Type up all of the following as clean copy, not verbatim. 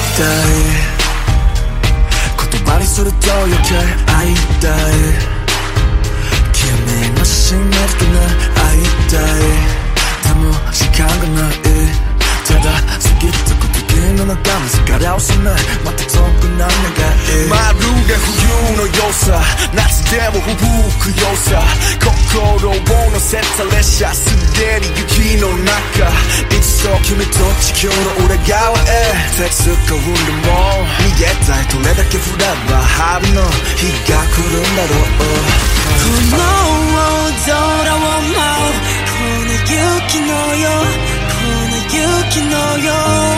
たい言葉にすると余計会いたい君の写真見るとね会いたいでも時間がないただ過ぎたこと君の中の疲れをせないまた遠くな願いまるで冬の良さ夏でも吹く良さ心を乗せた列車すでに雪の中いつそう君と地球の裏側へ手使うんでも逃げたいどれだけ降れば春の日が来るんだろうこの空を舞うこの雪のよこの雪のよ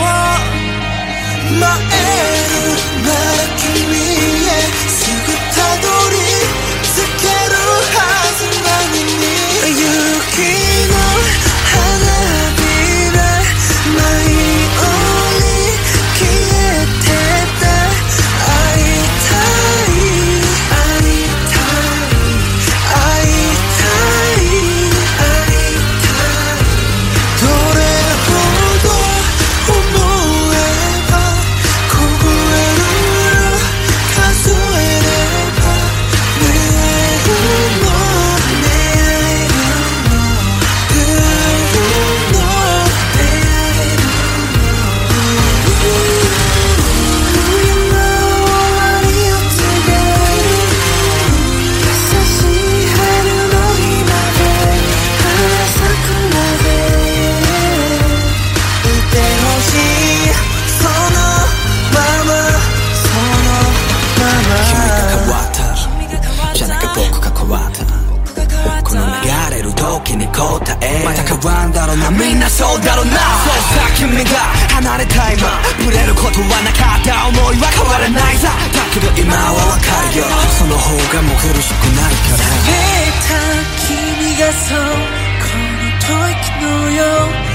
舞えるなら君へすぐたどり着けるはずなのに雪の花びら舞い降り消えてて会いたい会いたい会いたい会いたいどれほど思えば凍える数えれば出会えるの出会えるの出会えるの出会えるの冬の終わりを告げる優しい春の日まで花咲くまでいてほしいそのままそのまま君が変わったじゃなく僕が変わったこの流れる時に答えまた変わんだろうなみんなそうだろうなそうさ君が離れた今ブレることはなかった思いは変わらないさだけど今はわかるよその方がもう苦しくないから冷めた君がそうこの吐息のよ